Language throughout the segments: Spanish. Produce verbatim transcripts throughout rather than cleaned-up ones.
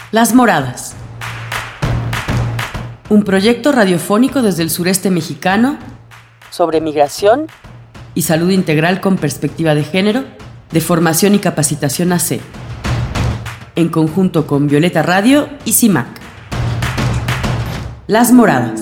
Las Moradas. Un proyecto radiofónico desde el sureste mexicano sobre migración y salud integral con perspectiva de género, de formación y capacitación A C, en conjunto con Violeta Radio y CIMAC. Las Moradas.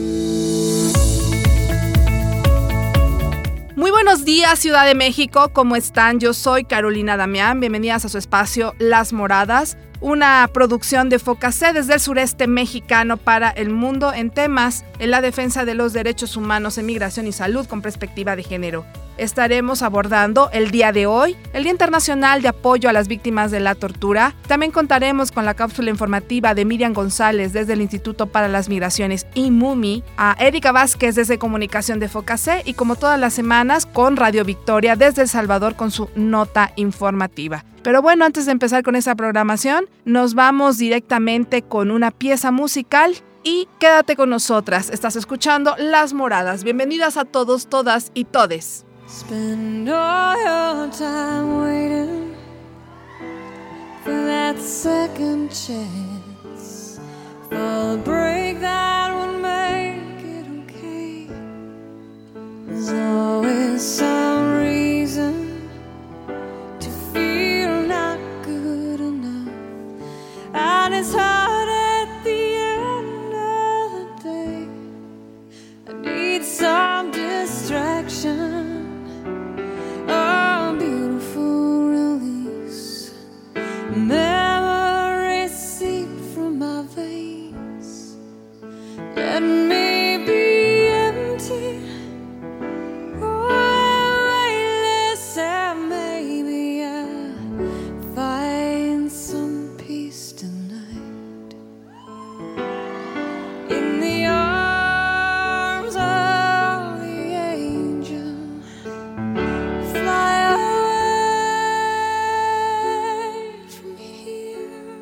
Muy buenos días, Ciudad de México, ¿cómo están? Yo soy Carolina Damián, bienvenidas a su espacio Las Moradas, una producción de Focacé desde el sureste mexicano para el mundo en temas en la defensa de los derechos humanos en migración y salud con perspectiva de género. Estaremos abordando el día de hoy, el Día Internacional de Apoyo a las Víctimas de la Tortura. También contaremos con la cápsula informativa de Miriam González desde el Instituto para las Migraciones I M U M I, a Erika Vázquez desde Comunicación de Focacé y como todas las semanas con Radio Victoria desde El Salvador con su nota informativa. Pero bueno, antes de empezar con esta programación, nos vamos directamente con una pieza musical y quédate con nosotras. Estás escuchando Las Moradas. Bienvenidas a todos, todas y todes. Spend all your time waiting for that second chance, for the break that would make it okay. There's always some reason to feel not good enough, and it's hard at the end of the day. I need some distraction, a beautiful release. Memories seep from my veins. Let me be empty, or weightless, and maybe I'll find some peace tonight in the arms of the angel. Fly away from here,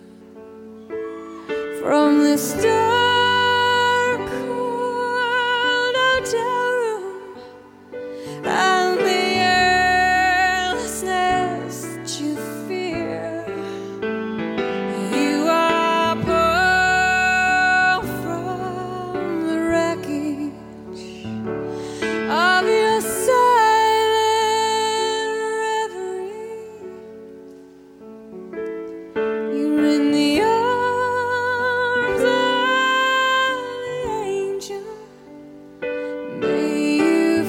from this dark, cold hotel room, and the airlessness that you fear. You are pulled from the wreckage of your silent reverie. You're in the arms of the angel. May you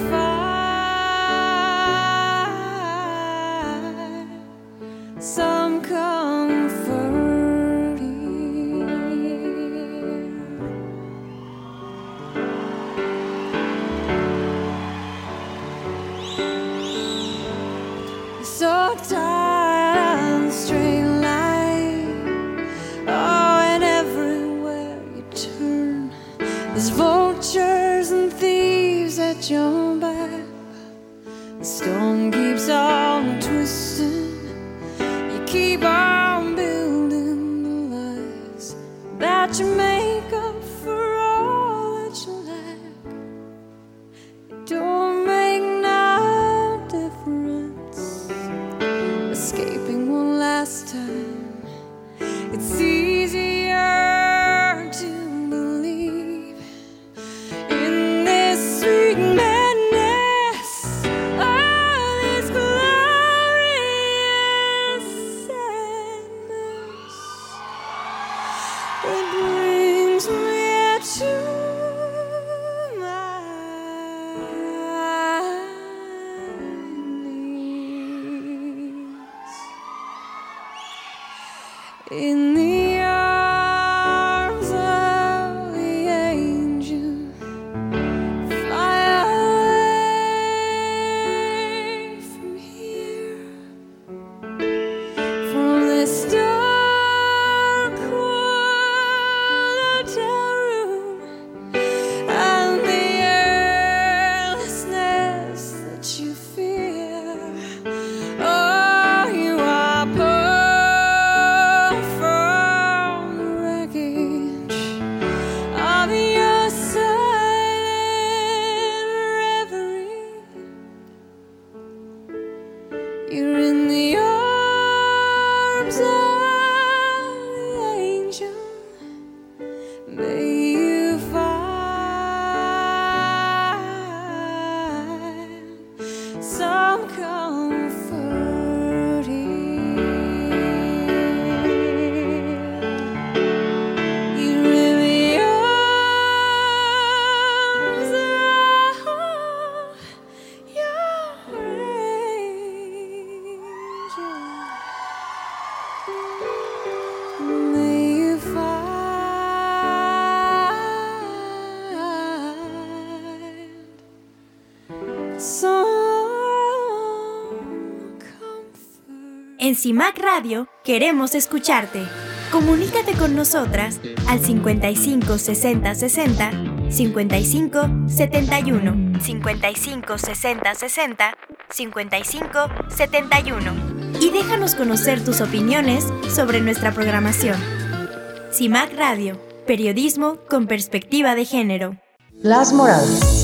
find some comfort here. So tired on the straight line, oh, and everywhere you turn, there's vultures and thieves at your back. The storm keeps on twisting, you keep on building the lies that you make up for all that you lack. It don't make no difference escaping one last time. It's easier to believe in this sweet madness, oh, this glorious sadness that brings me to my knees. In the arms of the angel, fly away from here, from this dark, cold hotel room, and the airlessness that you fear. Oh, you are pulled from En CIMAC Radio queremos escucharte. Comunícate con nosotras al cincuenta y cinco sesenta sesenta cincuenta y cinco setenta y uno, cincuenta y cinco sesenta sesenta cincuenta y cinco setenta y uno y déjanos conocer tus opiniones sobre nuestra programación. CIMAC Radio, periodismo con perspectiva de género. Las Moradas.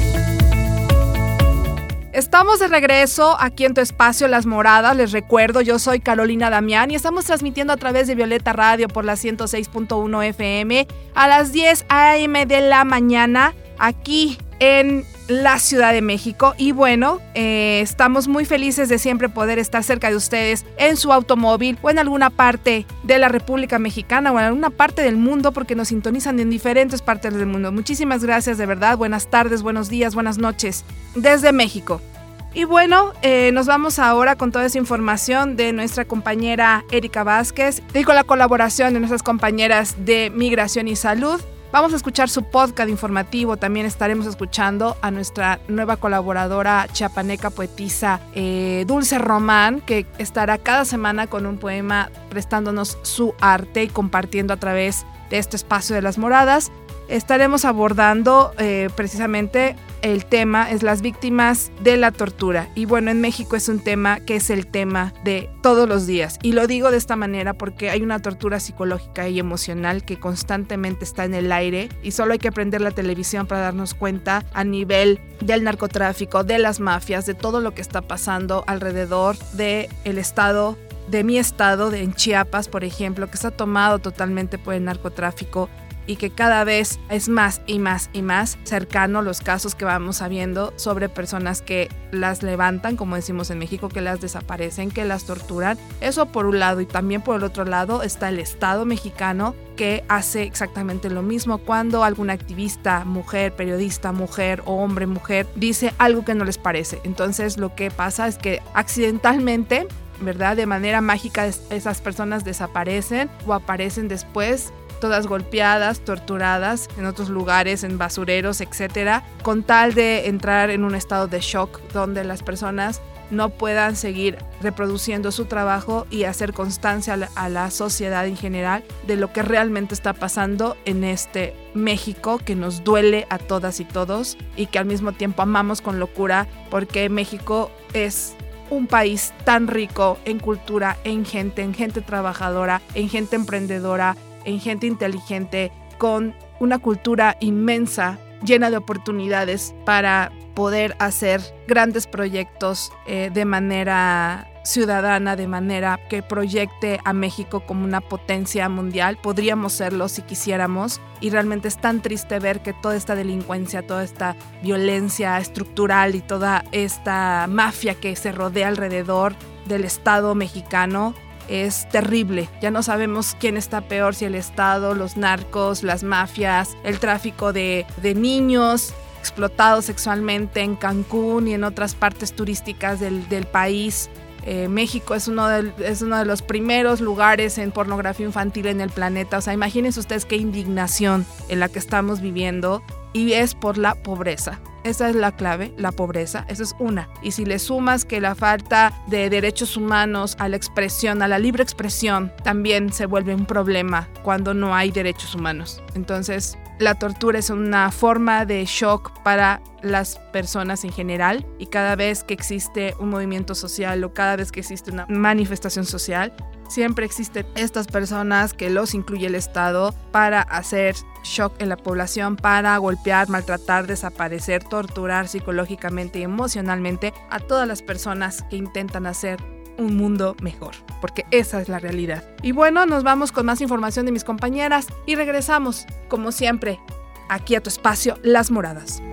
Estamos de regreso aquí en tu espacio Las Moradas. Les recuerdo, yo soy Carolina Damián y estamos transmitiendo a través de Violeta Radio por la ciento seis punto uno F M a las diez a eme de la mañana aquí en la Ciudad de México. Y bueno, eh, estamos muy felices de siempre poder estar cerca de ustedes en su automóvil o en alguna parte de la República Mexicana o en alguna parte del mundo, porque nos sintonizan en diferentes partes del mundo. Muchísimas gracias, de verdad. Buenas tardes, buenos días, buenas noches desde México. Y bueno, eh, nos vamos ahora con toda esa información de nuestra compañera Erika Vázquez y con la colaboración de nuestras compañeras de Migración y Salud. Vamos a escuchar su podcast informativo. También estaremos escuchando a nuestra nueva colaboradora chiapaneca poetisa eh, Dulce Román, que estará cada semana con un poema prestándonos su arte y compartiendo a través de este espacio de Las Moradas. Estaremos abordando eh, precisamente el tema es las víctimas de la tortura. Y bueno, en México es un tema que es el tema de todos los días. Y lo digo de esta manera porque hay una tortura psicológica y emocional que constantemente está en el aire y solo hay que prender la televisión para darnos cuenta a nivel del narcotráfico, de las mafias, de todo lo que está pasando alrededor del estado, de mi estado, de en Chiapas, por ejemplo, que está tomado totalmente por el narcotráfico y que cada vez es más y más y más cercano los casos que vamos sabiendo sobre personas que las levantan, como decimos en México, que las desaparecen, que las torturan. Eso por un lado, y también por el otro lado está el Estado mexicano, que hace exactamente lo mismo cuando algún activista, mujer, periodista, mujer o hombre, mujer, dice algo que no les parece. Entonces lo que pasa es que accidentalmente, ¿verdad?, de manera mágica, esas personas desaparecen o aparecen después todas golpeadas, torturadas en otros lugares, en basureros, etcétera, con tal de entrar en un estado de shock donde las personas no puedan seguir reproduciendo su trabajo y hacer constancia a la, a la sociedad en general de lo que realmente está pasando en este México que nos duele a todas y todos y que al mismo tiempo amamos con locura, porque México es un país tan rico en cultura, en gente, en gente trabajadora, en gente emprendedora, en gente inteligente, con una cultura inmensa, llena de oportunidades para poder hacer grandes proyectos eh, de manera ciudadana, de manera que proyecte a México como una potencia mundial. Podríamos serlo si quisiéramos, y realmente es tan triste ver que toda esta delincuencia, toda esta violencia estructural y toda esta mafia que se rodea alrededor del Estado mexicano es terrible. Ya no sabemos quién está peor, si el Estado, los narcos, las mafias, el tráfico de, de niños explotados sexualmente en Cancún y en otras partes turísticas del, del país. Eh, México es uno, de, es uno de los primeros lugares en pornografía infantil en el planeta. O sea, imagínense ustedes qué indignación en la que estamos viviendo, y es por la pobreza. Esa es la clave, la pobreza, esa es una. Y si le sumas que la falta de derechos humanos a la expresión, a la libre expresión, también se vuelve un problema cuando no hay derechos humanos. Entonces, la tortura es una forma de shock para las personas en general, y cada vez que existe un movimiento social o cada vez que existe una manifestación social, siempre existen estas personas que los incluye el Estado para hacer shock en la población, para golpear, maltratar, desaparecer, torturar psicológicamente y emocionalmente a todas las personas que intentan hacer un mundo mejor, porque esa es la realidad. Y bueno, nos vamos con más información de mis compañeras y regresamos, como siempre, aquí a tu espacio Las Moradas.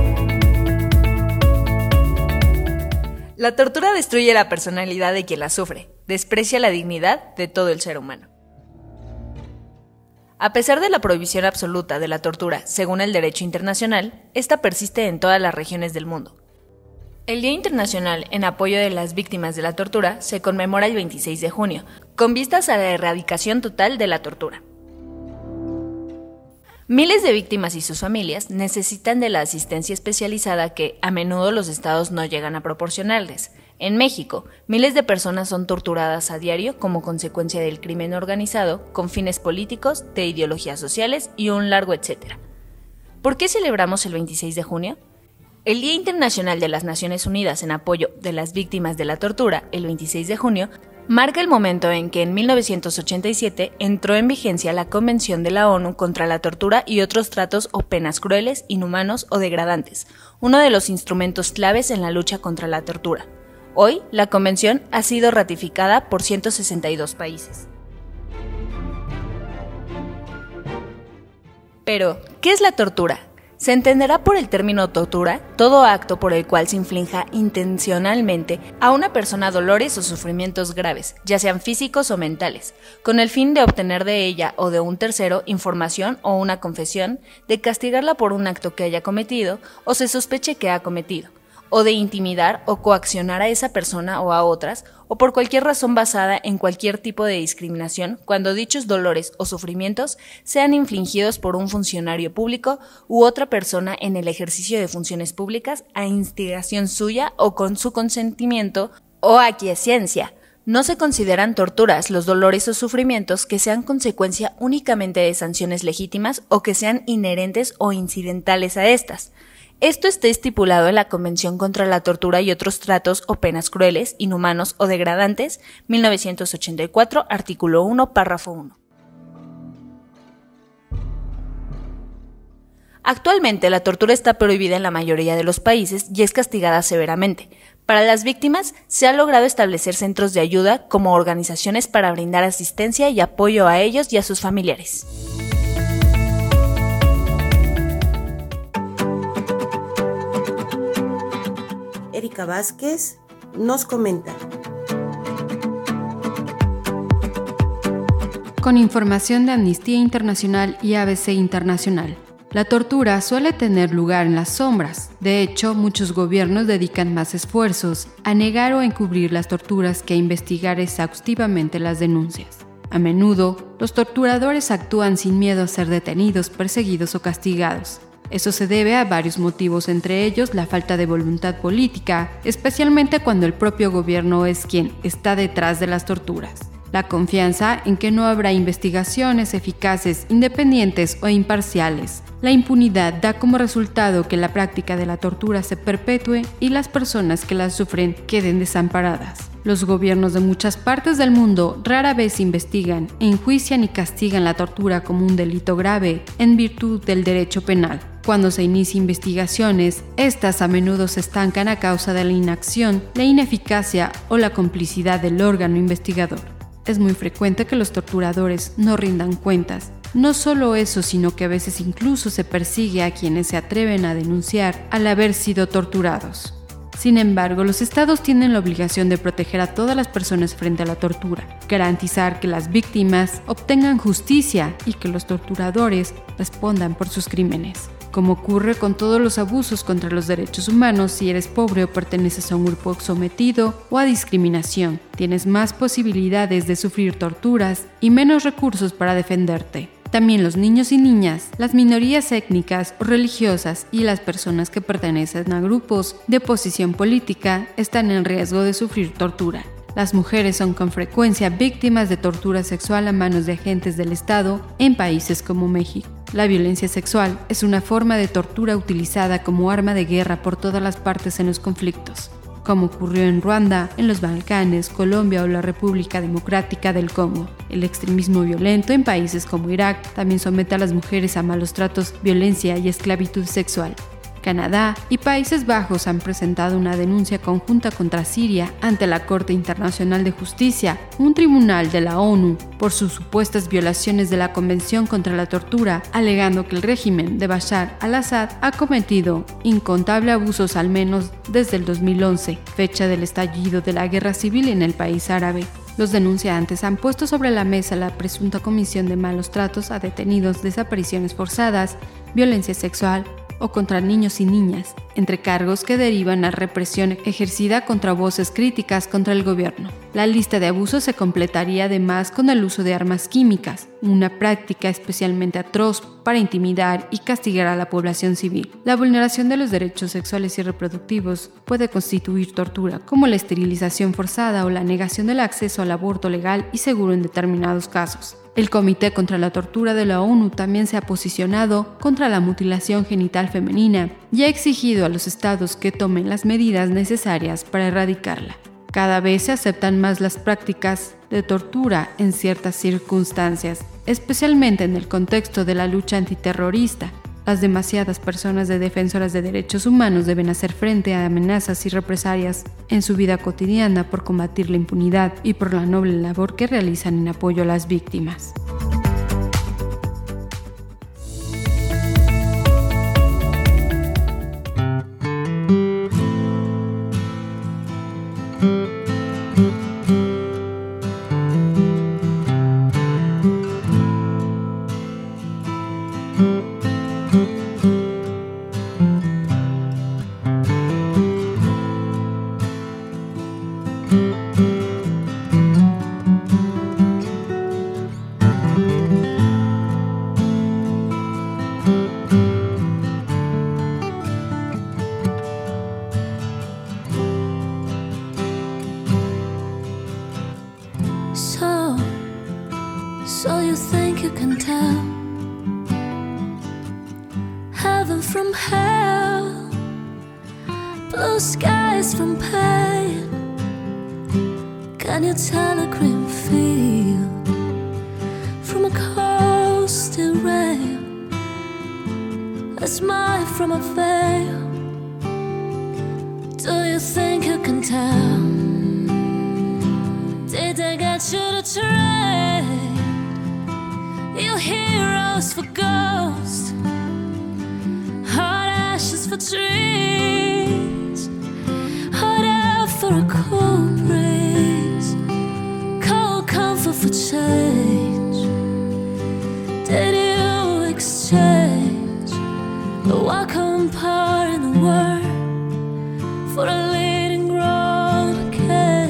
La tortura destruye la personalidad de quien la sufre, desprecia la dignidad de todo el ser humano. A pesar de la prohibición absoluta de la tortura según el derecho internacional, esta persiste en todas las regiones del mundo. El Día Internacional en apoyo de las víctimas de la tortura se conmemora el veintiséis de junio, con vistas a la erradicación total de la tortura. Miles de víctimas y sus familias necesitan de la asistencia especializada que, a menudo, los estados no llegan a proporcionarles. En México, miles de personas son torturadas a diario como consecuencia del crimen organizado, con fines políticos, de ideologías sociales y un largo etcétera. ¿Por qué celebramos el veintiséis de junio? El Día Internacional de las Naciones Unidas en apoyo de las víctimas de la tortura, el veintiséis de junio, marca el momento en que en mil novecientos ochenta y siete entró en vigencia la Convención de la ONU contra la tortura y otros tratos o penas crueles, inhumanos o degradantes, uno de los instrumentos claves en la lucha contra la tortura. Hoy, la Convención ha sido ratificada por ciento sesenta y dos países. Pero, ¿qué es la tortura? Se entenderá por el término tortura todo acto por el cual se inflinja intencionalmente a una persona dolores o sufrimientos graves, ya sean físicos o mentales, con el fin de obtener de ella o de un tercero información o una confesión, de castigarla por un acto que haya cometido o se sospeche que ha cometido, o de intimidar o coaccionar a esa persona o a otras, o por cualquier razón basada en cualquier tipo de discriminación cuando dichos dolores o sufrimientos sean infligidos por un funcionario público u otra persona en el ejercicio de funciones públicas a instigación suya o con su consentimiento o aquiescencia. No se consideran torturas los dolores o sufrimientos que sean consecuencia únicamente de sanciones legítimas o que sean inherentes o incidentales a estas. Esto está estipulado en la Convención contra la Tortura y otros tratos o penas crueles, inhumanos o degradantes, mil novecientos ochenta y cuatro, artículo uno, párrafo uno. Actualmente, la tortura está prohibida en la mayoría de los países y es castigada severamente. Para las víctimas, se ha logrado establecer centros de ayuda como organizaciones para brindar asistencia y apoyo a ellos y a sus familiares. Erika Vázquez nos comenta. Con información de Amnistía Internacional y A B C Internacional, la tortura suele tener lugar en las sombras. De hecho, muchos gobiernos dedican más esfuerzos a negar o encubrir las torturas que a investigar exhaustivamente las denuncias. A menudo, los torturadores actúan sin miedo a ser detenidos, perseguidos o castigados. Eso se debe a varios motivos, entre ellos la falta de voluntad política, especialmente cuando el propio gobierno es quien está detrás de las torturas. La confianza en que no habrá investigaciones eficaces, independientes o imparciales. La impunidad da como resultado que la práctica de la tortura se perpetúe y las personas que la sufren queden desamparadas. Los gobiernos de muchas partes del mundo rara vez investigan, enjuician y castigan la tortura como un delito grave en virtud del derecho penal. Cuando se inician investigaciones, estas a menudo se estancan a causa de la inacción, la ineficacia o la complicidad del órgano investigador. Es muy frecuente que los torturadores no rindan cuentas. No solo eso, sino que a veces incluso se persigue a quienes se atreven a denunciar al haber sido torturados. Sin embargo, los estados tienen la obligación de proteger a todas las personas frente a la tortura, garantizar que las víctimas obtengan justicia y que los torturadores respondan por sus crímenes. Como ocurre con todos los abusos contra los derechos humanos, si eres pobre o perteneces a un grupo sometido o a discriminación, tienes más posibilidades de sufrir torturas y menos recursos para defenderte. También los niños y niñas, las minorías étnicas o religiosas y las personas que pertenecen a grupos de oposición política están en riesgo de sufrir tortura. Las mujeres son con frecuencia víctimas de tortura sexual a manos de agentes del Estado en países como México. La violencia sexual es una forma de tortura utilizada como arma de guerra por todas las partes en los conflictos, como ocurrió en Ruanda, en los Balcanes, Colombia o la República Democrática del Congo. El extremismo violento en países como Irak también somete a las mujeres a malos tratos, violencia y esclavitud sexual. Canadá y Países Bajos han presentado una denuncia conjunta contra Siria ante la Corte Internacional de Justicia, un tribunal de la ONU, por sus supuestas violaciones de la Convención contra la Tortura, alegando que el régimen de Bashar al-Assad ha cometido incontables abusos al menos desde el dos mil once, fecha del estallido de la guerra civil en el país árabe. Los denunciantes han puesto sobre la mesa la presunta comisión de malos tratos a detenidos, desapariciones forzadas, violencia sexual, o contra niños y niñas, entre cargos que derivan a represión ejercida contra voces críticas contra el gobierno. La lista de abusos se completaría además con el uso de armas químicas, una práctica especialmente atroz para intimidar y castigar a la población civil. La vulneración de los derechos sexuales y reproductivos puede constituir tortura, como la esterilización forzada o la negación del acceso al aborto legal y seguro en determinados casos. El Comité contra la Tortura de la ONU también se ha posicionado contra la mutilación genital femenina y ha exigido a los estados que tomen las medidas necesarias para erradicarla. Cada vez se aceptan más las prácticas de tortura en ciertas circunstancias, especialmente en el contexto de la lucha antiterrorista. Las demasiadas personas de defensoras de derechos humanos deben hacer frente a amenazas y represalias en su vida cotidiana por combatir la impunidad y por la noble labor que realizan en apoyo a las víctimas. So, so you think you can tell heaven from hell, blue skies from pain? Can you tell a green field from a coastal rail, a smile from a veil? Do you think you can tell? Did they get you to trade your heroes for ghosts, hot ashes for trees, hot air for a cool breeze, cold comfort for change? Did you exchange the welcome part in the world for a leading grown cage?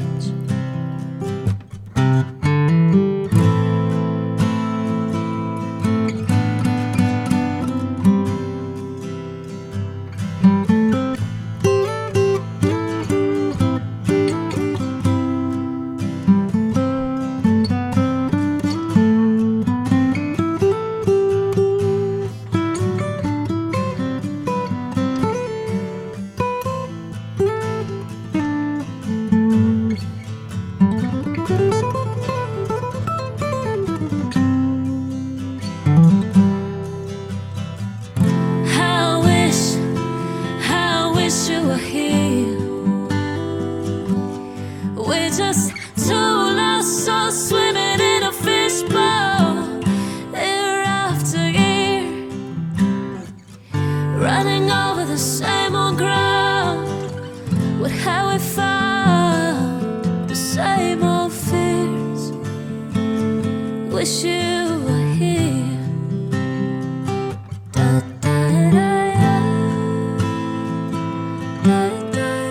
Just two lost souls swimming in a fishbowl, year after year, running over the same old ground. What have we found? The same old fears. Wish you were here. Da, da, da, da. Da,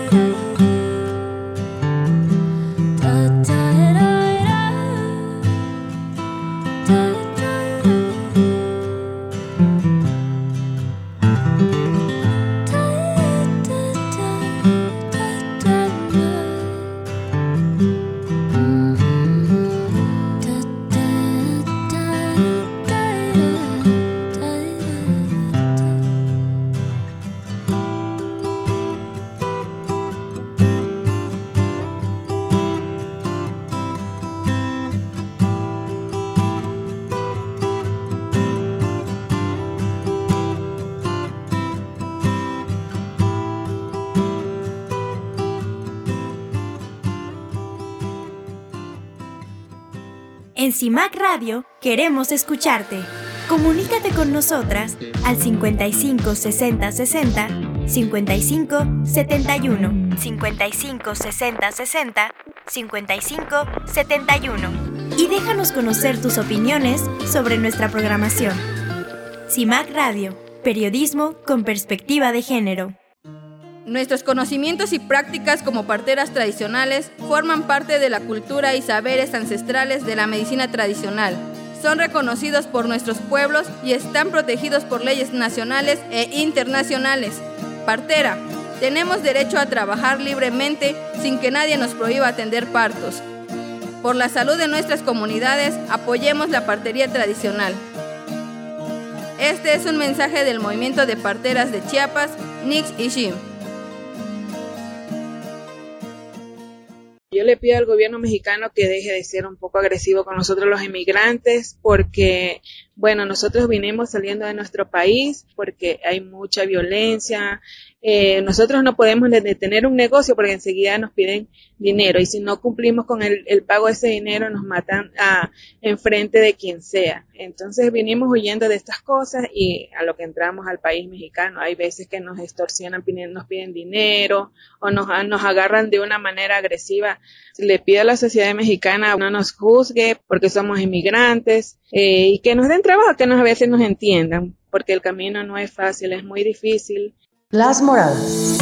En CIMAC Radio queremos escucharte. Comunícate con nosotras al cincuenta y cinco sesenta sesenta cincuenta y cinco setenta y uno, cincuenta y cinco sesenta sesenta cincuenta y cinco setenta y uno y déjanos conocer tus opiniones sobre nuestra programación. CIMAC Radio, periodismo con perspectiva de género. Nuestros conocimientos y prácticas como parteras tradicionales forman parte de la cultura y saberes ancestrales de la medicina tradicional. Son reconocidos por nuestros pueblos y están protegidos por leyes nacionales e internacionales. Partera, tenemos derecho a trabajar libremente sin que nadie nos prohíba atender partos. Por la salud de nuestras comunidades, apoyemos la partería tradicional. Este es un mensaje del movimiento de parteras de Chiapas, Nix y Shim. Yo le pido al gobierno mexicano que deje de ser un poco agresivo con nosotros los inmigrantes, porque, bueno, nosotros vinimos saliendo de nuestro país porque hay mucha violencia. Eh, nosotros no podemos detener un negocio porque enseguida nos piden dinero, y si no cumplimos con el, el pago de ese dinero nos matan a, en frente de quien sea. Entonces vinimos huyendo de estas cosas y a lo que entramos al país mexicano hay veces que nos extorsionan, nos piden dinero o nos, nos agarran de una manera agresiva. Le pido a la sociedad mexicana no nos juzgue porque somos inmigrantes, eh, y que nos den trabajo, que nos, a veces nos entiendan, porque el camino no es fácil, es muy difícil. Las Moradas.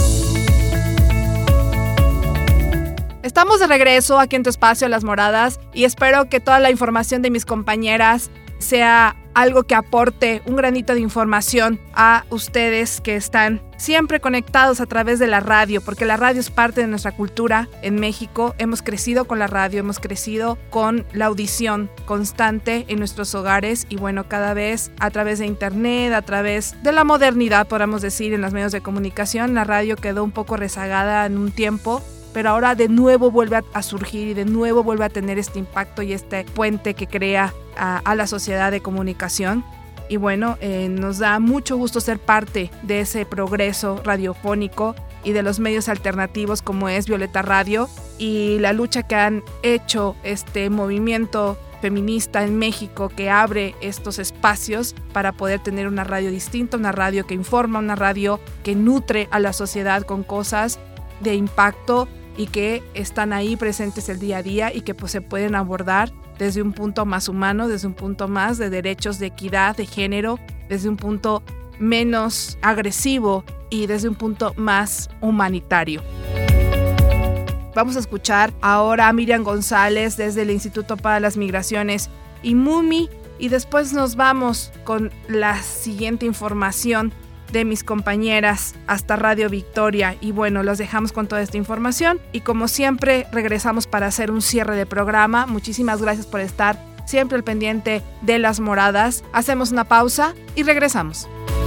Estamos de regreso aquí en tu espacio Las Moradas y espero que toda la información de mis compañeras sea algo que aporte un granito de información a ustedes que están siempre conectados a través de la radio, porque la radio es parte de nuestra cultura en México. Hemos crecido con la radio, hemos crecido con la audición constante en nuestros hogares y bueno, cada vez a través de internet, a través de la modernidad, podríamos decir, en los medios de comunicación, la radio quedó un poco rezagada en un tiempo, pero ahora de nuevo vuelve a, a surgir y de nuevo vuelve a tener este impacto y este puente que crea a, a la sociedad de comunicación. Y bueno, eh, nos da mucho gusto ser parte de ese progreso radiofónico y de los medios alternativos como es Violeta Radio y la lucha que han hecho este movimiento feminista en México que abre estos espacios para poder tener una radio distinta, una radio que informa, una radio que nutre a la sociedad con cosas de impacto y que están ahí presentes el día a día y que pues se pueden abordar desde un punto más humano, desde un punto más de derechos, de equidad, de género, desde un punto menos agresivo y desde un punto más humanitario. Vamos a escuchar ahora a Miriam González desde el Instituto para las Migraciones y MUMI y después nos vamos con la siguiente información de mis compañeras hasta Radio Victoria y bueno, los dejamos con toda esta información y como siempre regresamos para hacer un cierre de programa. Muchísimas gracias por estar siempre al pendiente de Las Moradas. Hacemos una pausa y regresamos.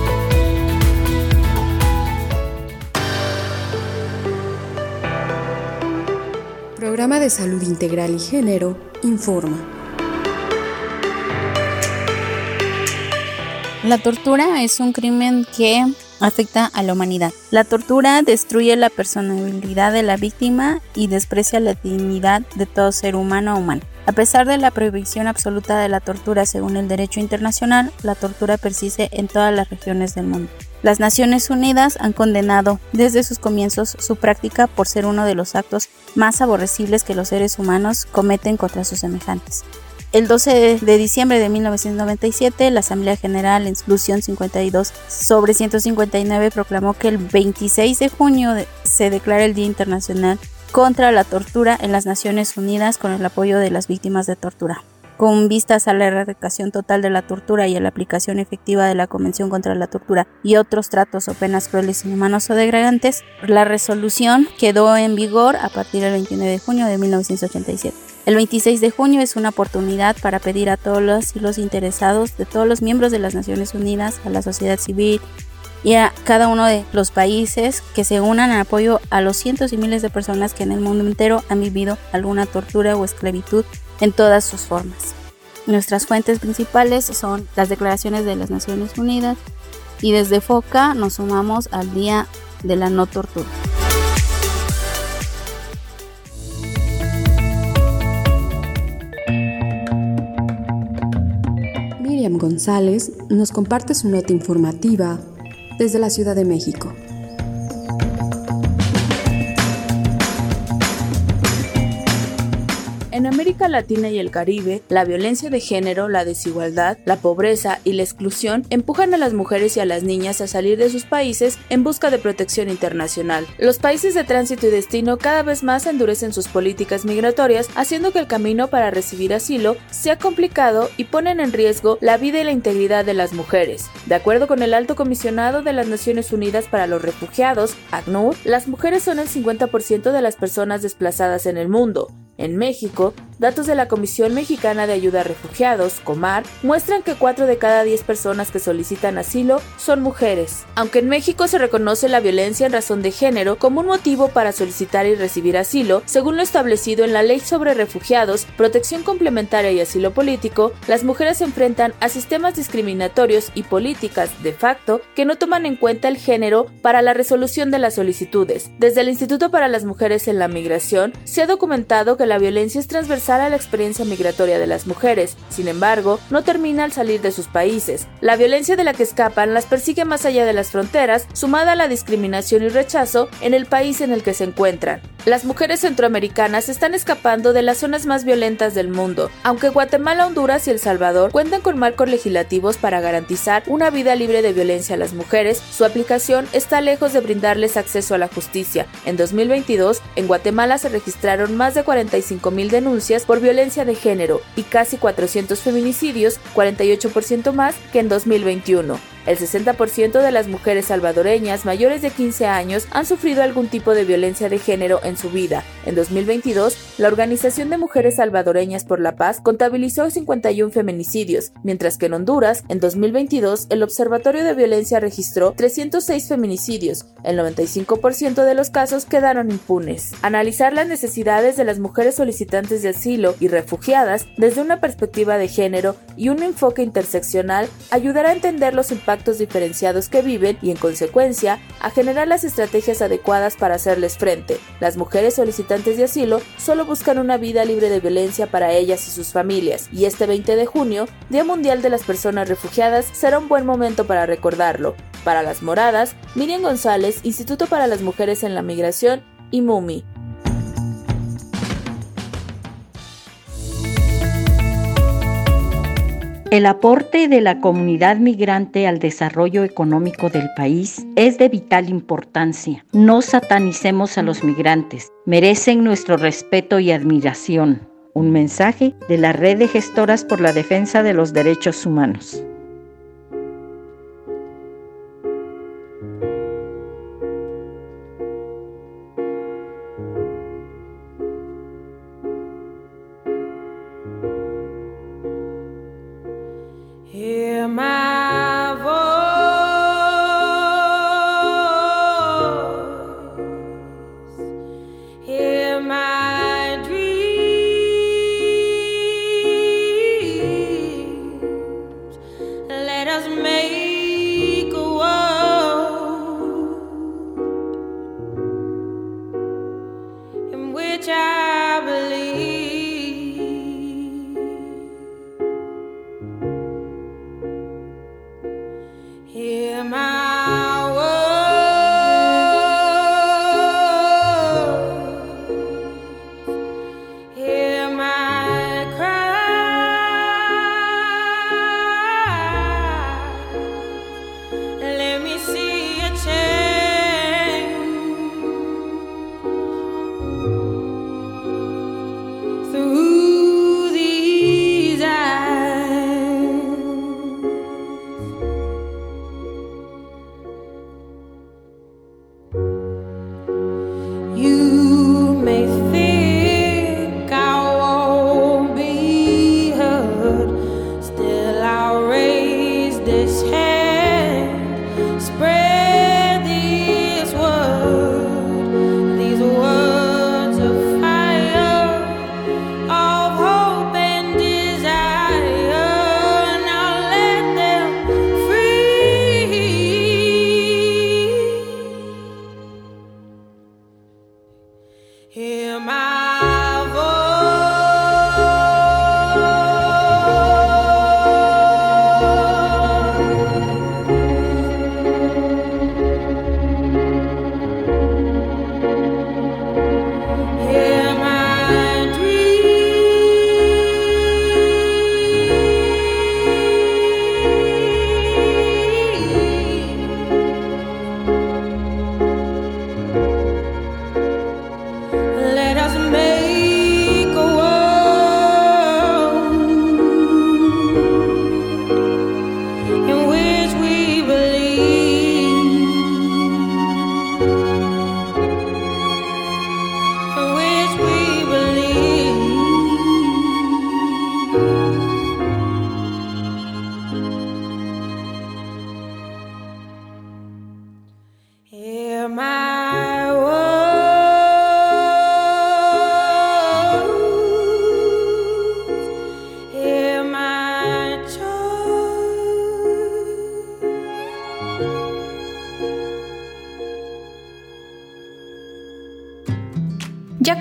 Programa de Salud Integral y Género informa. La tortura es un crimen que afecta a la humanidad. La tortura destruye la personalidad de la víctima y desprecia la dignidad de todo ser humano o humano. A pesar de la prohibición absoluta de la tortura según el derecho internacional, la tortura persiste en todas las regiones del mundo. Las Naciones Unidas han condenado desde sus comienzos su práctica por ser uno de los actos más aborrecibles que los seres humanos cometen contra sus semejantes. El doce de diciembre de mil novecientos noventa y siete, la Asamblea General en Resolución cincuenta y dos sobre ciento cincuenta y nueve proclamó que el veintiséis de junio se declara el Día Internacional contra la Tortura en las Naciones Unidas con el apoyo de las víctimas de tortura. Con vistas a la erradicación total de la tortura y a la aplicación efectiva de la Convención contra la Tortura y otros tratos o penas crueles, inhumanos o degradantes, la resolución quedó en vigor a partir del veintinueve de junio de mil novecientos ochenta y siete. El veintiséis de junio es una oportunidad para pedir a todos los y los interesados, de todos los miembros de las Naciones Unidas, a la sociedad civil y a cada uno de los países que se unan en apoyo a los cientos y miles de personas que en el mundo entero han vivido alguna tortura o esclavitud en todas sus formas. Nuestras fuentes principales son las declaraciones de las Naciones Unidas y desde FOCA nos sumamos al Día de la No Tortura. Miriam González nos comparte su nota informativa desde la Ciudad de México. En En América Latina y el Caribe, la violencia de género, la desigualdad, la pobreza y la exclusión empujan a las mujeres y a las niñas a salir de sus países en busca de protección internacional. Los países de tránsito y destino cada vez más endurecen sus políticas migratorias, haciendo que el camino para recibir asilo sea complicado y ponen en riesgo la vida y la integridad de las mujeres. De acuerdo con el Alto Comisionado de las Naciones Unidas para los Refugiados, ACNUR, las mujeres son el cincuenta por ciento de las personas desplazadas en el mundo. En México, datos de la Comisión Mexicana de Ayuda a Refugiados, COMAR, muestran que cuatro de cada diez personas que solicitan asilo son mujeres. Aunque en México se reconoce la violencia en razón de género como un motivo para solicitar y recibir asilo, según lo establecido en la Ley sobre Refugiados, Protección Complementaria y Asilo Político, las mujeres se enfrentan a sistemas discriminatorios y políticas de facto que no toman en cuenta el género para la resolución de las solicitudes. Desde el Instituto para las Mujeres en la Migración, se ha documentado que la violencia es transversal a la experiencia migratoria de las mujeres. Sin embargo, no termina al salir de sus países. La violencia de la que escapan las persigue más allá de las fronteras, sumada a la discriminación y rechazo en el país en el que se encuentran. Las mujeres centroamericanas están escapando de las zonas más violentas del mundo. Aunque Guatemala, Honduras y El Salvador cuentan con marcos legislativos para garantizar una vida libre de violencia a las mujeres, su aplicación está lejos de brindarles acceso a la justicia. En dos mil veintidós, en Guatemala se registraron más de cuarenta y cinco mil denuncias por violencia de género y casi cuatrocientos feminicidios, cuarenta y ocho por ciento más que en dos mil veintiuno. El sesenta por ciento de las mujeres salvadoreñas mayores de quince años han sufrido algún tipo de violencia de género en su vida. En dos mil veintidós, la Organización de Mujeres Salvadoreñas por la Paz contabilizó cincuenta y un feminicidios, mientras que en Honduras, en dos mil veintidós, el Observatorio de Violencia registró trescientos seis feminicidios. El noventa y cinco por ciento de los casos quedaron impunes. Analizar las necesidades de las mujeres solicitantes de asilo y refugiadas desde una perspectiva de género y un enfoque interseccional ayudará a entender los impactos diferenciados que viven y, en consecuencia, a generar las estrategias adecuadas para hacerles frente. Las mujeres solicitantes de asilo solo buscan una vida libre de violencia para ellas y sus familias, y este veinte de junio, Día Mundial de las Personas Refugiadas, será un buen momento para recordarlo. Para Las Moradas, Miriam González, Instituto para las Mujeres en la Migración y MUMI. El aporte de la comunidad migrante al desarrollo económico del país es de vital importancia. No satanicemos a los migrantes, merecen nuestro respeto y admiración. Un mensaje de la Red de Gestoras por la Defensa de los Derechos Humanos. Hear my voice, hear my dreams,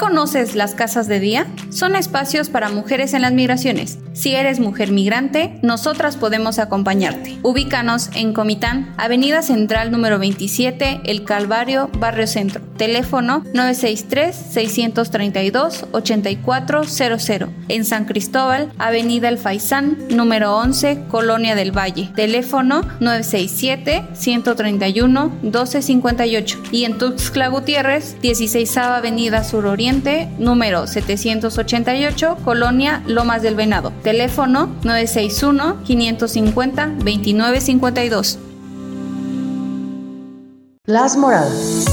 ¿Conoces las casas de día? Son espacios para mujeres en las migraciones. Si eres mujer migrante, nosotras podemos acompañarte. Ubícanos en Comitán, Avenida Central número veintisiete, El Calvario, Barrio Centro. Teléfono nueve seis tres, seis tres dos, ocho cuatro cero cero. En San Cristóbal, Avenida El Faisán, número once, Colonia del Valle. Teléfono nueve seis siete, uno tres uno, uno dos cinco ocho. Y en Tuxtla Gutiérrez, dieciséisava Avenida Suroriente, número setecientos ochenta y ocho, Colonia Lomas del Venado. Teléfono nueve seis uno, cinco cinco cero, dos nueve cinco dos. Las Moradas.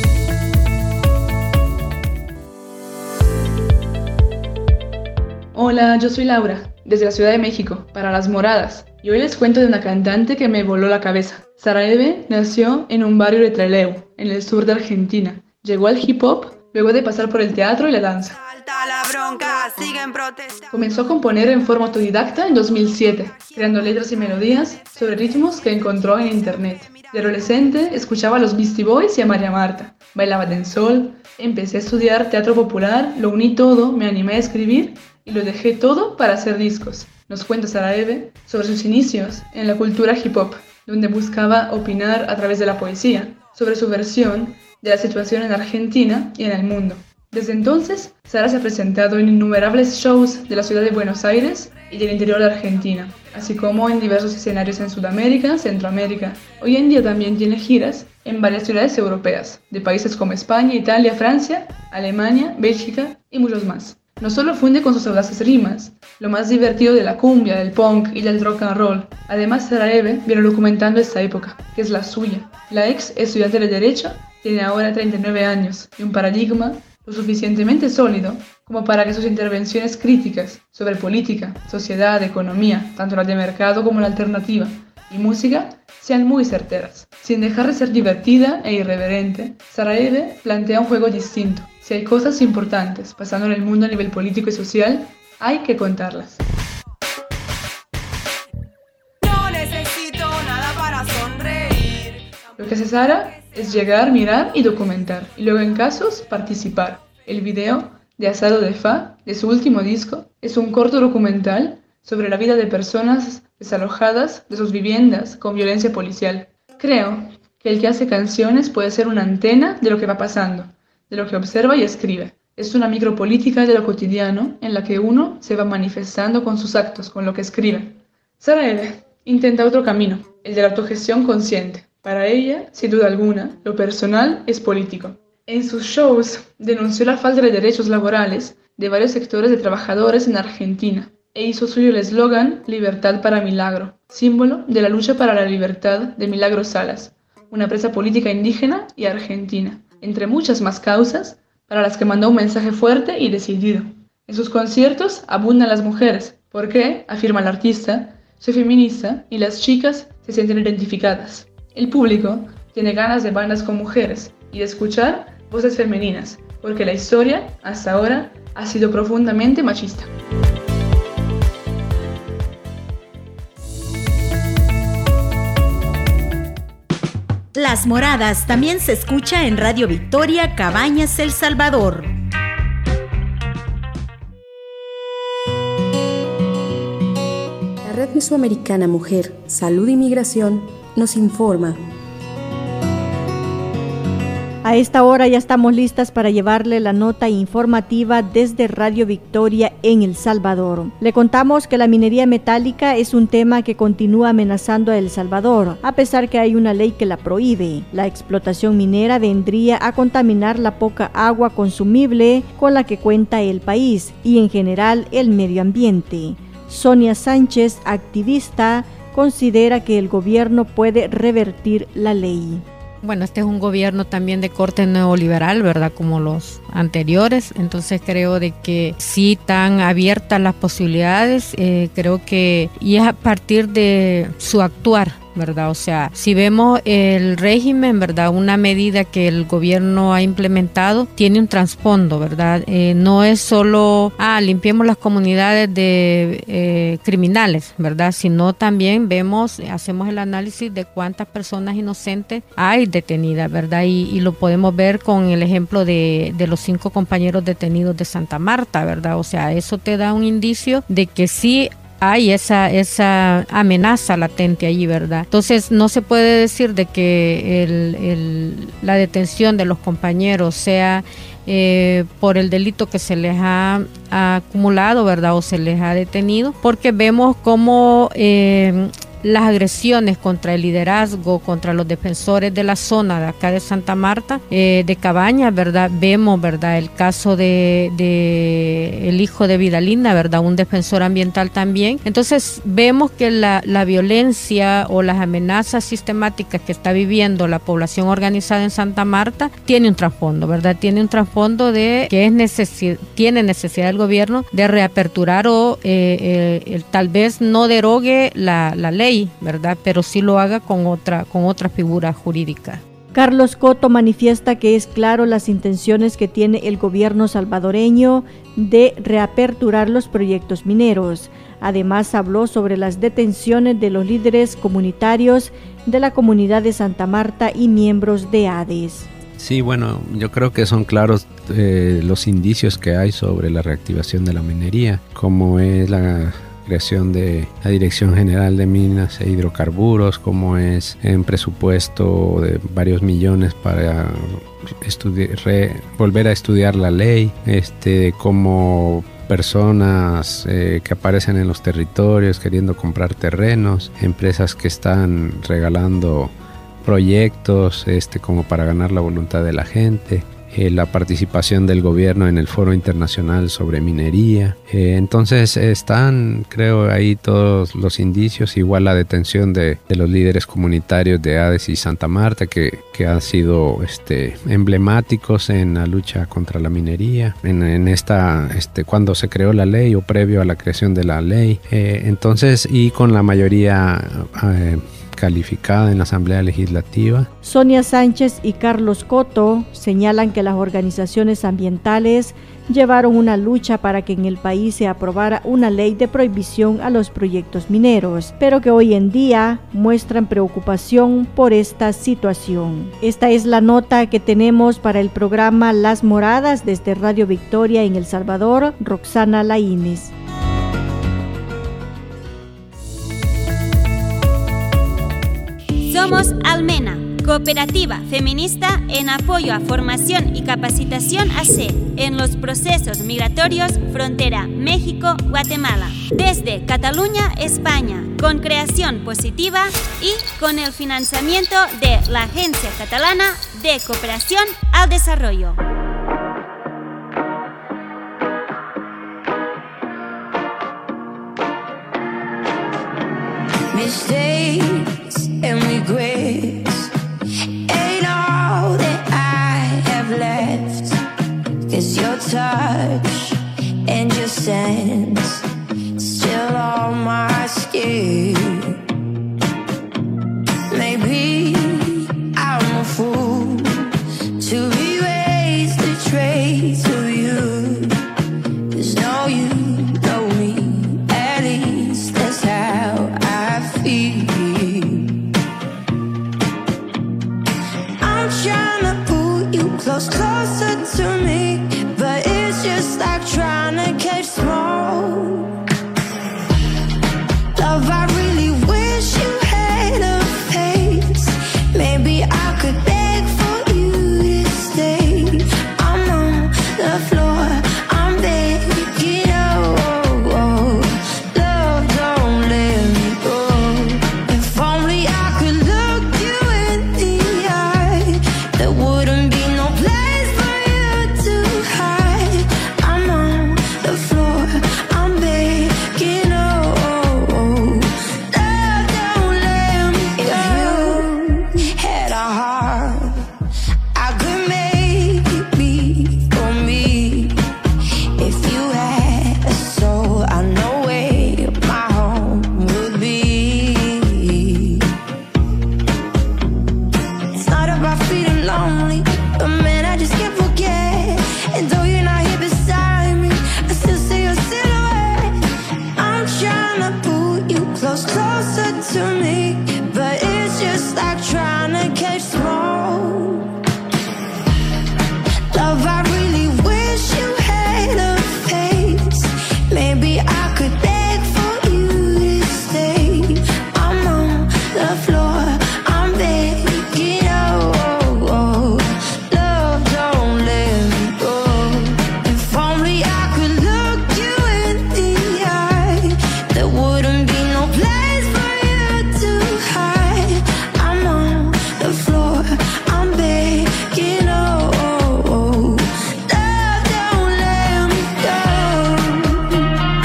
Hola, yo soy Laura, desde la Ciudad de México, para Las Moradas. Y hoy les cuento de una cantante que me voló la cabeza. Sara Eve nació en un barrio de Trelew, en el sur de Argentina. Llegó al hip hop luego de pasar por el teatro y la danza. Comenzó a componer en forma autodidacta en dos mil siete, creando letras y melodías sobre ritmos que encontró en internet. De adolescente escuchaba a los Beastie Boys y a María Marta, bailaba dancehall, empecé a estudiar teatro popular, lo uní todo, me animé a escribir y lo dejé todo para hacer discos. Nos cuenta Sara Eve sobre sus inicios en la cultura hip hop, donde buscaba opinar a través de la poesía sobre su versión de la situación en Argentina y en el mundo. Desde entonces, Sara se ha presentado en innumerables shows de la ciudad de Buenos Aires y del interior de Argentina, así como en diversos escenarios en Sudamérica, Centroamérica. Hoy en día también tiene giras en varias ciudades europeas, de países como España, Italia, Francia, Alemania, Bélgica y muchos más. No solo funde con sus audaces rimas, lo más divertido de la cumbia, del punk y del rock and roll. Además, Sara Eve viene documentando esta época, que es la suya. La ex estudiante de Derecho tiene ahora treinta y nueve años y un paradigma lo suficientemente sólido como para que sus intervenciones críticas sobre política, sociedad, economía, tanto la de mercado como la alternativa, y música, sean muy certeras. Sin dejar de ser divertida e irreverente, Sara Eve plantea un juego distinto. Si hay cosas importantes pasando en el mundo a nivel político y social, hay que contarlas. No necesito nada para sonreír. Lo que hace Sara es llegar, mirar y documentar, y luego en casos participar. El video de Asado de Fa, de su último disco, es un corto documental sobre la vida de personas desalojadas de sus viviendas con violencia policial. Creo que el que hace canciones puede ser una antena de lo que va pasando, de lo que observa y escribe. Es una micropolítica de lo cotidiano en la que uno se va manifestando con sus actos, con lo que escribe. Sara Eve intenta otro camino, el de la autogestión consciente. Para ella, sin duda alguna, lo personal es político. En sus shows denunció la falta de derechos laborales de varios sectores de trabajadores en Argentina e hizo suyo el eslogan Libertad para Milagro, símbolo de la lucha para la libertad de Milagro Salas, una presa política indígena y argentina, entre muchas más causas para las que mandó un mensaje fuerte y decidido. En sus conciertos abundan las mujeres, porque, afirma el artista, soy feminista y las chicas se sienten identificadas. El público tiene ganas de bandas con mujeres y de escuchar voces femeninas, porque la historia, hasta ahora, ha sido profundamente machista. Las Moradas también se escucha en Radio Victoria, Cabañas, El Salvador. La Red Mesoamericana Mujer, Salud y Migración nos informa. A esta hora ya estamos listas para llevarle la nota informativa desde Radio Victoria en El Salvador. Le contamos que la minería metálica es un tema que continúa amenazando a El Salvador, a pesar que hay una ley que la prohíbe. La explotación minera vendría a contaminar la poca agua consumible con la que cuenta el país y en general el medio ambiente. Sonia Sánchez, activista, considera que el gobierno puede revertir la ley. Bueno, este es un gobierno también de corte neoliberal, ¿verdad? Como los anteriores. Entonces creo de que sí están abiertas las posibilidades. Eh, creo que y es a partir de su actuar, ¿verdad? O sea, si vemos el régimen, ¿verdad? Una medida que el gobierno ha implementado tiene un trasfondo, ¿verdad? Eh, no es solo, ah, limpiemos las comunidades de eh, criminales, ¿verdad? Sino también vemos, hacemos el análisis de cuántas personas inocentes hay detenidas, ¿verdad? Y, y lo podemos ver con el ejemplo de, de los cinco compañeros detenidos de Santa Marta, ¿verdad? O sea, eso te da un indicio de que sí hay esa esa amenaza latente allí, ¿verdad? Entonces no se puede decir de que el, el, la detención de los compañeros sea eh, por el delito que se les ha, ha acumulado, ¿verdad? O se les ha detenido, porque vemos cómo eh, las agresiones contra el liderazgo, contra los defensores de la zona de acá de Santa Marta, eh, de Cabañas, ¿verdad? Vemos, ¿verdad? El caso de, de el hijo de Vidalina, ¿verdad? Un defensor ambiental también. Entonces vemos que la, la violencia o las amenazas sistemáticas que está viviendo la población organizada en Santa Marta tiene un trasfondo, ¿verdad? Tiene un trasfondo de que es necesi- tiene necesidad el gobierno de reaperturar o eh, eh, el, tal vez no derogue la, la ley, ¿verdad? Pero sí lo haga con otra, con otra figura jurídica. Carlos Coto manifiesta que es claro las intenciones que tiene el gobierno salvadoreño de reaperturar los proyectos mineros. Además, habló sobre las detenciones de los líderes comunitarios de la comunidad de Santa Marta y miembros de A D E S. Sí, bueno, yo creo que son claros eh, los indicios que hay sobre la reactivación de la minería, como es la creación de la Dirección General de Minas e Hidrocarburos, como es en presupuesto de varios millones para estudi- re- volver a estudiar la ley, este, como personas eh, que aparecen en los territorios queriendo comprar terrenos, empresas que están regalando proyectos este, como para ganar la voluntad de la gente. Eh, la participación del gobierno en el Foro Internacional sobre Minería. Eh, entonces están, creo, ahí todos los indicios, igual la detención de, de los líderes comunitarios de A D E S y Santa Marta, que, que han sido este, emblemáticos en la lucha contra la minería, en, en esta, este, cuando se creó la ley o previo a la creación de la ley. Eh, entonces, y con la mayoría eh, calificada en la Asamblea Legislativa. Sonia Sánchez y Carlos Coto señalan que las organizaciones ambientales llevaron una lucha para que en el país se aprobara una ley de prohibición a los proyectos mineros, pero que hoy en día muestran preocupación por esta situación. Esta es la nota que tenemos para el programa Las Moradas desde Radio Victoria en El Salvador. Roxana Laínez. Somos Almena, cooperativa feminista en apoyo a formación y capacitación A C en los procesos migratorios frontera México-Guatemala, desde Cataluña, España, con creación positiva y con el financiamiento de la Agencia Catalana de Cooperación al Desarrollo. Mistakes and regrets ain't all that I have left, 'cause your touch and your sense still on my skin. Maybe I'm a fool to erase the trace of you, 'cause no, you know me, at least that's how I feel. I'm trying to pull you close, closer to me, but it's just like trying to catch small wanna pull you close, closer to me, but it's just like trying to catch smoke. Love, I really wish you had a face. Maybe I could beg for you to stay. I'm on the floor, I'm begging, oh, oh, oh. Love, don't let me go. If only I could look you in the eye, there wouldn't be no place for you to hide. I'm on the floor, I'm begging, oh, oh, oh. Love, don't let me go.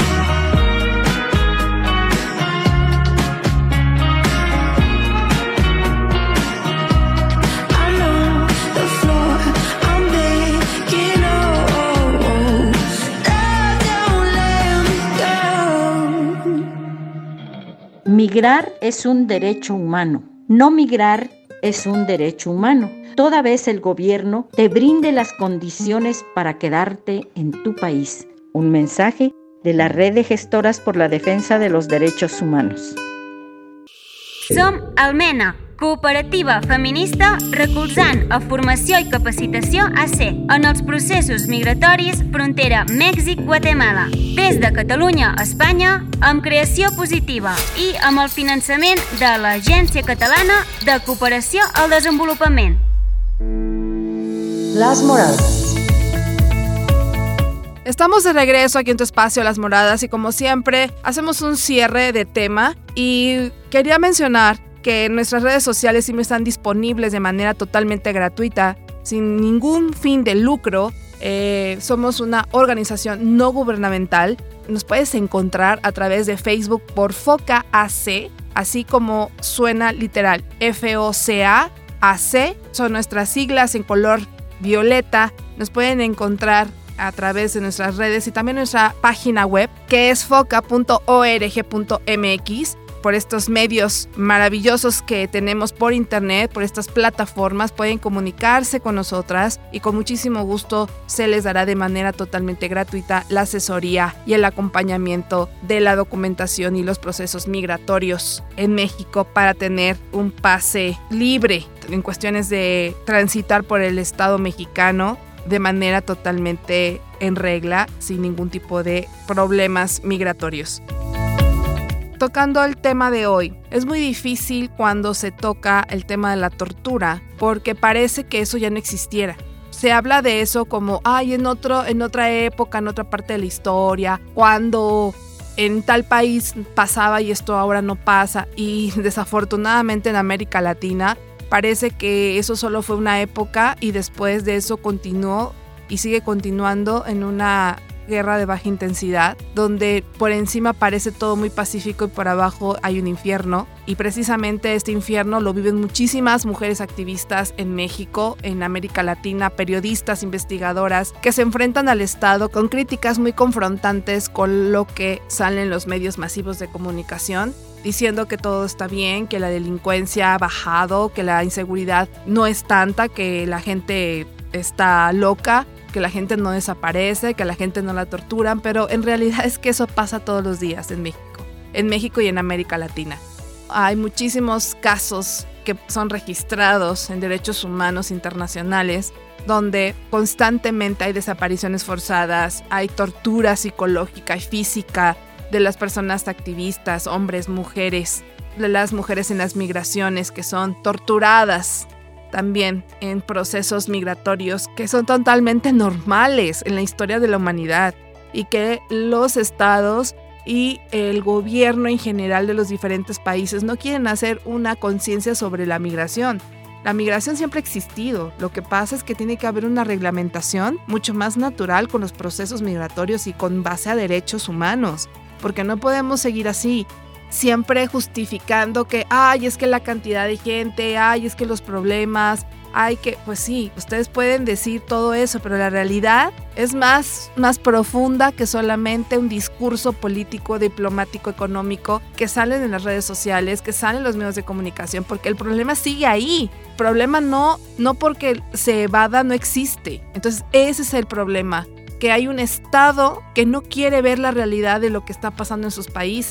I'm on the floor, I'm begging, oh, oh, oh. Love, don't let me go. Migrar es un derecho humano. No migrar es un derecho humano. Toda vez el gobierno te brinde las condiciones para quedarte en tu país. Un mensaje de la Red de Gestoras por la Defensa de los Derechos Humanos. Som Almena, cooperativa feminista recolzant a formació i capacitació A C en els processos migratoris frontera Mèxic-Guatemala. Des de Catalunya a Espanya, amb creació positiva i amb el finançament de l'Agència Catalana de Cooperació al Desenvolupament. Las Moradas. Estamos de regreso aquí en tu espacio Las Moradas y como siempre hacemos un cierre de tema y quería mencionar que nuestras redes sociales siempre están disponibles de manera totalmente gratuita, sin ningún fin de lucro. Eh, somos una organización no gubernamental. Nos puedes encontrar a través de Facebook por Foca A C, así como suena literal, F O C A A C. Son nuestras siglas en color violeta. Nos pueden encontrar a través de nuestras redes y también nuestra página web, que es foca punto org punto m x. Por estos medios maravillosos que tenemos por internet, por estas plataformas, pueden comunicarse con nosotras y con muchísimo gusto se les dará de manera totalmente gratuita la asesoría y el acompañamiento de la documentación y los procesos migratorios en México para tener un pase libre en cuestiones de transitar por el Estado mexicano de manera totalmente en regla, sin ningún tipo de problemas migratorios. Tocando el tema de hoy, es muy difícil cuando se toca el tema de la tortura porque parece que eso ya no existiera. Se habla de eso como, ay, en, otro, en otra época, en otra parte de la historia, cuando en tal país pasaba y esto ahora no pasa, y desafortunadamente en América Latina parece que eso solo fue una época y después de eso continuó y sigue continuando en una guerra de baja intensidad, donde por encima parece todo muy pacífico y por abajo hay un infierno. Y precisamente este infierno lo viven muchísimas mujeres activistas en México, en América Latina, periodistas, investigadoras, que se enfrentan al Estado con críticas muy confrontantes con lo que sale en los medios masivos de comunicación, diciendo que todo está bien, que la delincuencia ha bajado, que la inseguridad no es tanta, que la gente está loca, que la gente no desaparece, que la gente no la torturan, pero en realidad es que eso pasa todos los días en México, en México y en América Latina. Hay muchísimos casos que son registrados en derechos humanos internacionales donde constantemente hay desapariciones forzadas, hay tortura psicológica y física de las personas activistas, hombres, mujeres, de las mujeres en las migraciones que son torturadas también en procesos migratorios que son totalmente normales en la historia de la humanidad y que los estados y el gobierno en general de los diferentes países no quieren hacer una conciencia sobre la migración. La migración siempre ha existido, lo que pasa es que tiene que haber una reglamentación mucho más natural con los procesos migratorios y con base a derechos humanos, porque no podemos seguir así, siempre justificando que, ay, es que la cantidad de gente, ay, es que los problemas, ay, que, pues sí, ustedes pueden decir todo eso, pero la realidad es más, más profunda que solamente un discurso político, diplomático, económico que salen en las redes sociales, que salen en los medios de comunicación, porque el problema sigue ahí. El problema no, no porque se evada, no existe. Entonces, ese es el problema, que hay un Estado que no quiere ver la realidad de lo que está pasando en sus países.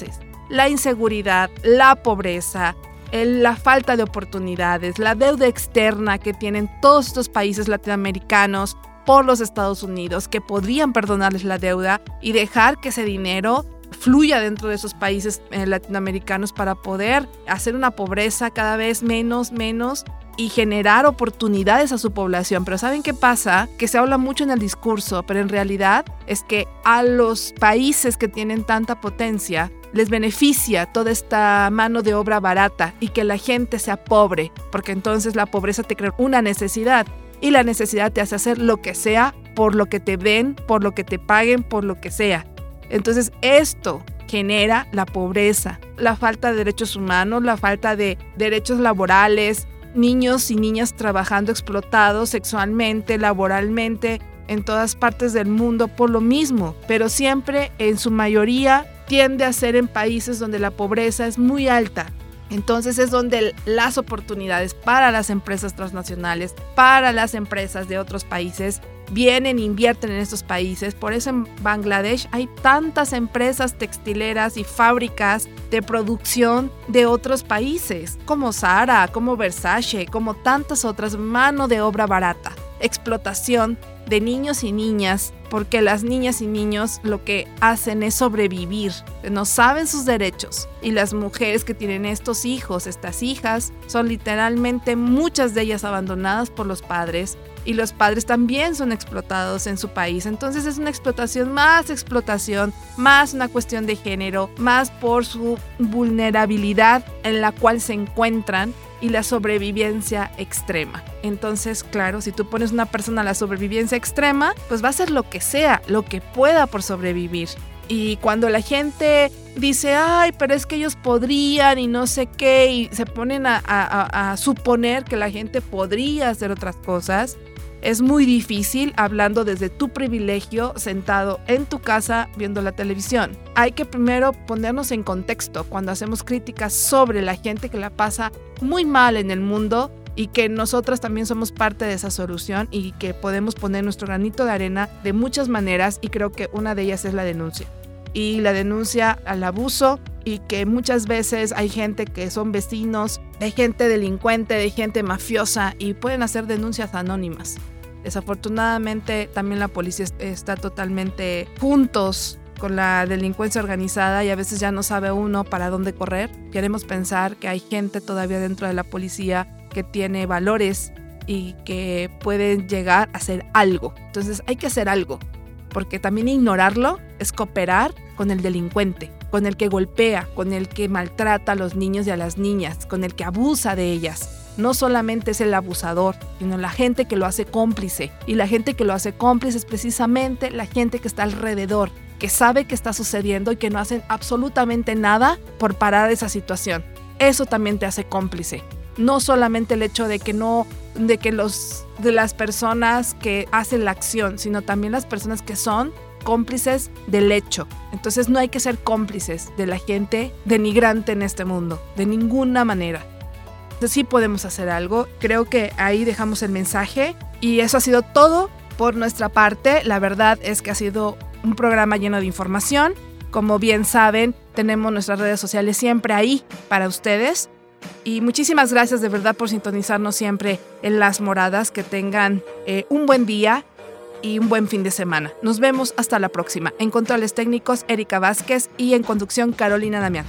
la inseguridad, la pobreza, el, la falta de oportunidades, la deuda externa que tienen todos estos países latinoamericanos por los Estados Unidos, que podrían perdonarles la deuda y dejar que ese dinero fluya dentro de esos países eh, latinoamericanos para poder hacer una pobreza cada vez menos, menos y generar oportunidades a su población. Pero ¿saben qué pasa? Que se habla mucho en el discurso, pero en realidad es que a los países que tienen tanta potencia les beneficia toda esta mano de obra barata y que la gente sea pobre, porque entonces la pobreza te crea una necesidad y la necesidad te hace hacer lo que sea por lo que te den, por lo que te paguen, por lo que sea. Entonces esto genera la pobreza, la falta de derechos humanos, la falta de derechos laborales, niños y niñas trabajando explotados sexualmente, laboralmente, en todas partes del mundo por lo mismo, pero siempre en su mayoría tiende a ser en países donde la pobreza es muy alta. Entonces es donde las oportunidades para las empresas transnacionales, para las empresas de otros países, vienen e invierten en estos países. Por eso en Bangladesh hay tantas empresas textileras y fábricas de producción de otros países, como Zara, como Versace, como tantas otras, mano de obra barata, explotación de niños y niñas, porque las niñas y niños lo que hacen es sobrevivir, no saben sus derechos, y las mujeres que tienen estos hijos, estas hijas, son literalmente muchas de ellas abandonadas por los padres, y los padres también son explotados en su país. Entonces es una explotación, más explotación, más una cuestión de género, más por su vulnerabilidad en la cual se encuentran y la sobrevivencia extrema. Entonces, claro, si tú pones a una persona a la sobrevivencia extrema, pues va a hacer lo que sea, lo que pueda por sobrevivir. Y cuando la gente dice, ay, pero es que ellos podrían y no sé qué, y se ponen a, a, a suponer que la gente podría hacer otras cosas, es muy difícil hablando desde tu privilegio, sentado en tu casa viendo la televisión. Hay que primero ponernos en contexto cuando hacemos críticas sobre la gente que la pasa muy mal en el mundo y que nosotras también somos parte de esa solución y que podemos poner nuestro granito de arena de muchas maneras, y creo que una de ellas es la denuncia. Y la denuncia al abuso, y que muchas veces hay gente que son vecinos, de gente delincuente, de gente mafiosa, y pueden hacer denuncias anónimas. Desafortunadamente también la policía está totalmente juntos con la delincuencia organizada y a veces ya no sabe uno para dónde correr. Queremos pensar que hay gente todavía dentro de la policía que tiene valores y que pueden llegar a hacer algo. Entonces hay que hacer algo, porque también ignorarlo es cooperar con el delincuente, con el que golpea, con el que maltrata a los niños y a las niñas, con el que abusa de ellas. No solamente es el abusador, sino la gente que lo hace cómplice. Y la gente que lo hace cómplice es precisamente la gente que está alrededor, que sabe qué está sucediendo y que no hacen absolutamente nada por parar esa situación. Eso también te hace cómplice. No solamente el hecho de que no, de que los, de las personas que hacen la acción, sino también las personas que son cómplices del hecho. Entonces no hay que ser cómplices de la gente denigrante en este mundo, de ninguna manera. Entonces sí podemos hacer algo. Creo que ahí dejamos el mensaje y eso ha sido todo por nuestra parte. La verdad es que ha sido un programa lleno de información. Como bien saben, tenemos nuestras redes sociales siempre ahí para ustedes. Y muchísimas gracias de verdad por sintonizarnos siempre en Las Moradas. Que tengan eh, un buen día y un buen fin de semana. Nos vemos hasta la próxima. En controles técnicos, Erika Vázquez, y en conducción, Carolina Damián.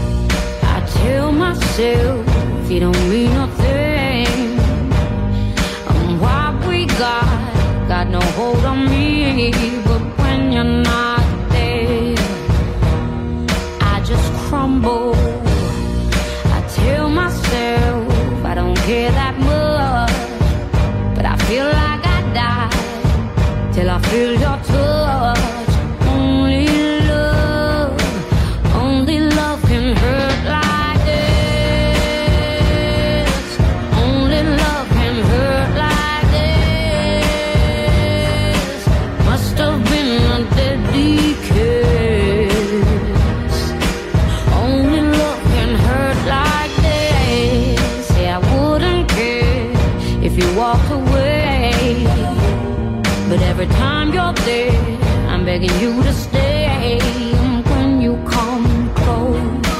You don't mean nothing. And what we got, got no hold on me. But when you're not there, I just crumble. I tell myself I don't care that much, but I feel like I die till I feel your touch. Only love, only love can hurt like walked away, but every time you're there, I'm begging you to stay. And when you come close,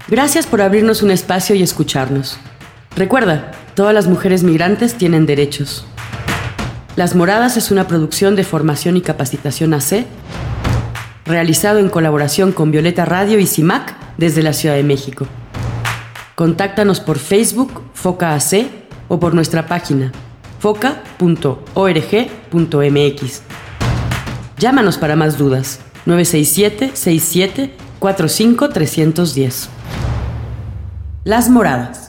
Gracias por abrirnos un espacio y escucharnos. Recuerda, todas las mujeres migrantes tienen derechos. Las Moradas es una producción de formación y capacitación A C, realizado en colaboración con Violeta Radio y CIMAC desde la Ciudad de México. Contáctanos por Facebook, Foca A C, o por nuestra página, foca punto org punto m x. Llámanos para más dudas, nueve seis siete, seis siete, cuatro cinco, tres uno cero. Las Moradas.